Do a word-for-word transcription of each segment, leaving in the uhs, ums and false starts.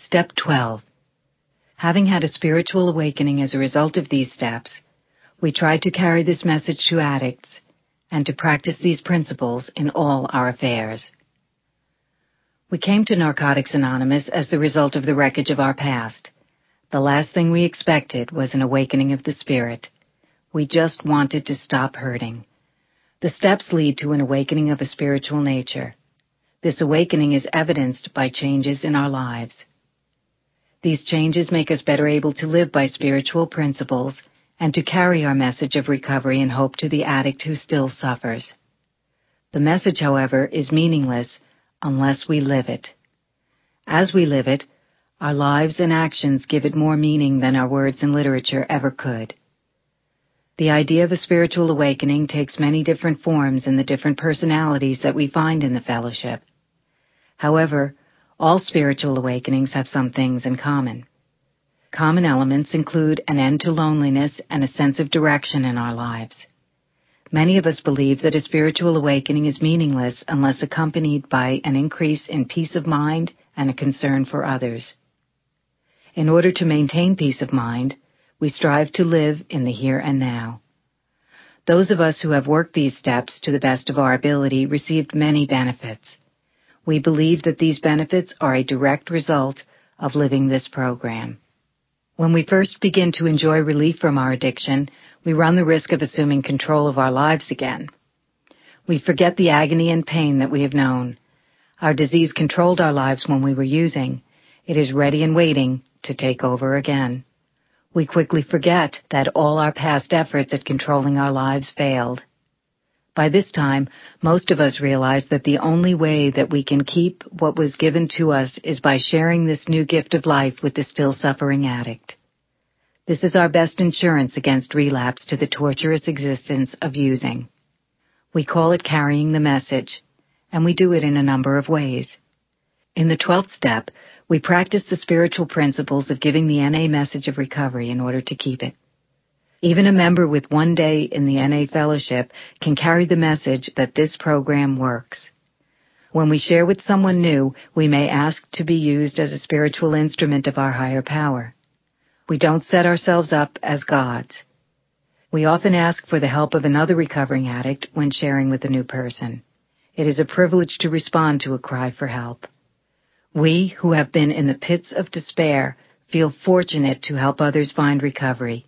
Step twelve. Having had a spiritual awakening as a result of these steps, we tried to carry this message to addicts and to practice these principles in all our affairs. We came to Narcotics Anonymous as the result of the wreckage of our past. The last thing we expected was an awakening of the spirit. We just wanted to stop hurting. The steps lead to an awakening of a spiritual nature. This awakening is evidenced by changes in our lives. These changes make us better able to live by spiritual principles and to carry our message of recovery and hope to the addict who still suffers. The message, however, is meaningless unless we live it. As we live it, our lives and actions give it more meaning than our words and literature ever could. The idea of a spiritual awakening takes many different forms in the different personalities that we find in the fellowship. However, all spiritual awakenings have some things in common. Common elements include an end to loneliness and a sense of direction in our lives. Many of us believe that a spiritual awakening is meaningless unless accompanied by an increase in peace of mind and a concern for others. In order to maintain peace of mind, we strive to live in the here and now. Those of us who have worked these steps to the best of our ability received many benefits. We believe that these benefits are a direct result of living this program. When we first begin to enjoy relief from our addiction, we run the risk of assuming control of our lives again. We forget the agony and pain that we have known. Our disease controlled our lives when we were using. It is ready and waiting to take over again. We quickly forget that all our past efforts at controlling our lives failed. By this time, most of us realize that the only way that we can keep what was given to us is by sharing this new gift of life with the still suffering addict. This is our best insurance against relapse to the torturous existence of using. We call it carrying the message, and we do it in a number of ways. In the twelfth step, we practice the spiritual principles of giving the N A message of recovery in order to keep it. Even a member with one day in the N A fellowship can carry the message that this program works. When we share with someone new, we may ask to be used as a spiritual instrument of our higher power. We don't set ourselves up as gods. We often ask for the help of another recovering addict when sharing with a new person. It is a privilege to respond to a cry for help. We, who have been in the pits of despair, feel fortunate to help others find recovery.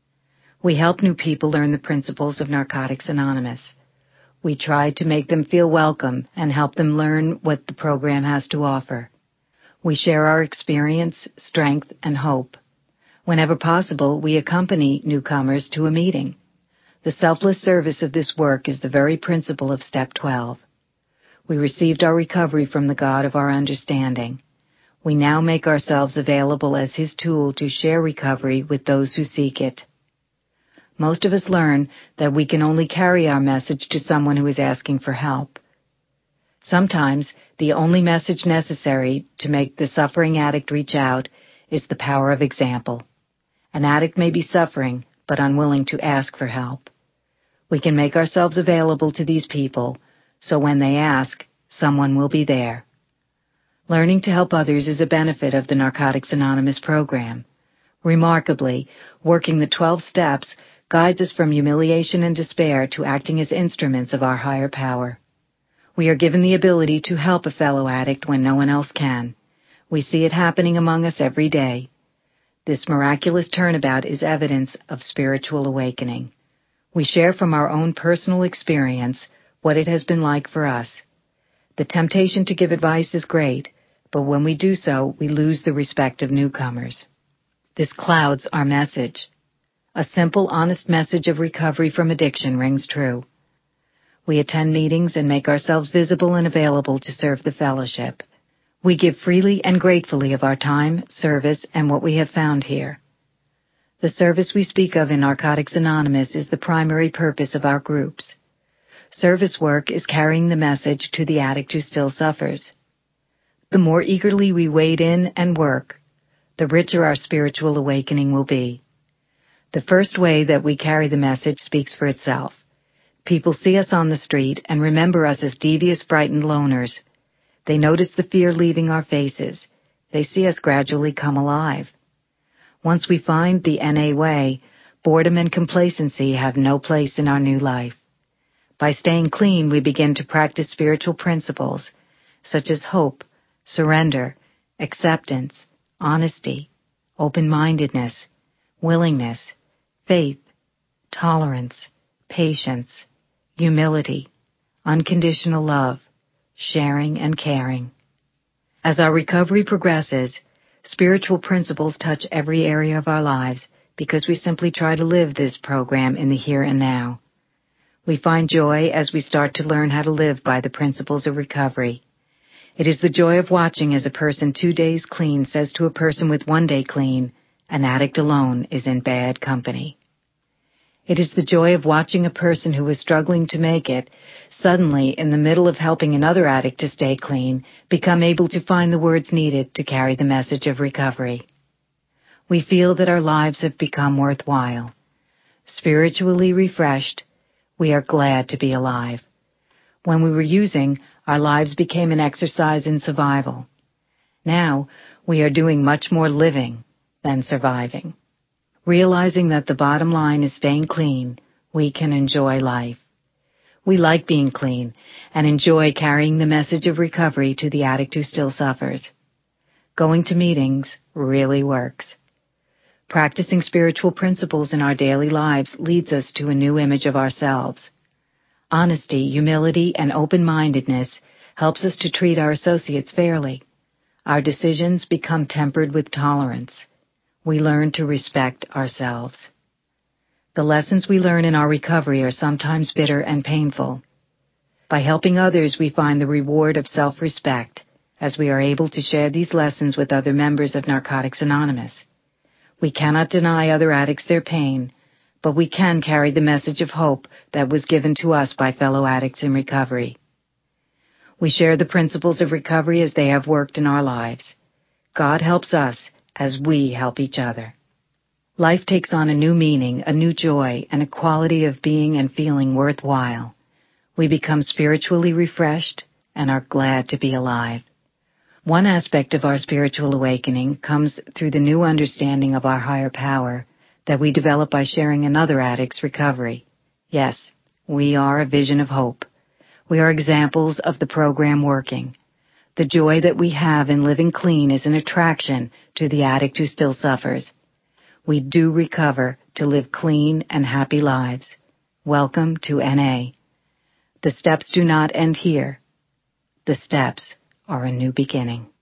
We help new people learn the principles of Narcotics Anonymous. We try to make them feel welcome and help them learn what the program has to offer. We share our experience, strength, and hope. Whenever possible, we accompany newcomers to a meeting. The selfless service of this work is the very principle of Step twelve. We received our recovery from the God of our understanding. We now make ourselves available as His tool to share recovery with those who seek it. Most of us learn that we can only carry our message to someone who is asking for help. Sometimes, the only message necessary to make the suffering addict reach out is the power of example. An addict may be suffering, but unwilling to ask for help. We can make ourselves available to these people, so when they ask, someone will be there. Learning to help others is a benefit of the Narcotics Anonymous program. Remarkably, working the twelve steps guides us from humiliation and despair to acting as instruments of our higher power. We are given the ability to help a fellow addict when no one else can. We see it happening among us every day. This miraculous turnabout is evidence of spiritual awakening. We share from our own personal experience what it has been like for us. The temptation to give advice is great, but when we do so, we lose the respect of newcomers. This clouds our message. A simple, honest message of recovery from addiction rings true. We attend meetings and make ourselves visible and available to serve the fellowship. We give freely and gratefully of our time, service, and what we have found here. The service we speak of in Narcotics Anonymous is the primary purpose of our groups. Service work is carrying the message to the addict who still suffers. The more eagerly we wade in and work, the richer our spiritual awakening will be. The first way that we carry the message speaks for itself. People see us on the street and remember us as devious, frightened loners. They notice the fear leaving our faces. they see us gradually come alive. Once we find the N A way, boredom and complacency have no place in our new life. By staying clean, we begin to practice spiritual principles such as hope, surrender, acceptance, honesty, open-mindedness, willingness, faith, tolerance, patience, humility, unconditional love, sharing and caring. As our recovery progresses, spiritual principles touch every area of our lives because we simply try to live this program in the here and now. We find joy as we start to learn how to live by the principles of recovery. It is the joy of watching as a person two days clean says to a person with one day clean, an addict alone is in bad company. It is the joy of watching a person who is struggling to make it, suddenly, in the middle of helping another addict to stay clean, become able to find the words needed to carry the message of recovery. We feel that our lives have become worthwhile. Spiritually refreshed, we are glad to be alive. When we were using, our lives became an exercise in survival. Now, we are doing much more living than surviving. Realizing that the bottom line is staying clean, we can enjoy life. We like being clean and enjoy carrying the message of recovery to the addict who still suffers. Going to meetings really works. Practicing spiritual principles in our daily lives leads us to a new image of ourselves. Honesty, humility, and open-mindedness helps us to treat our associates fairly. Our decisions become tempered with tolerance. We learn to respect ourselves. The lessons we learn in our recovery are sometimes bitter and painful. By helping others, we find the reward of self-respect, as we are able to share these lessons with other members of Narcotics Anonymous. We cannot deny other addicts their pain, but we can carry the message of hope that was given to us by fellow addicts in recovery. We share the principles of recovery as they have worked in our lives. God helps us as we help each other. Life takes on a new meaning, a new joy, and a quality of being and feeling worthwhile. We become spiritually refreshed and are glad to be alive. One aspect of our spiritual awakening comes through the new understanding of our higher power that we develop by sharing another addict's recovery. Yes, we are a vision of hope. We are examples of the program working. The joy that we have in living clean is an attraction to the addict who still suffers. We do recover to live clean and happy lives. Welcome to N A. The steps do not end here. The steps are a new beginning.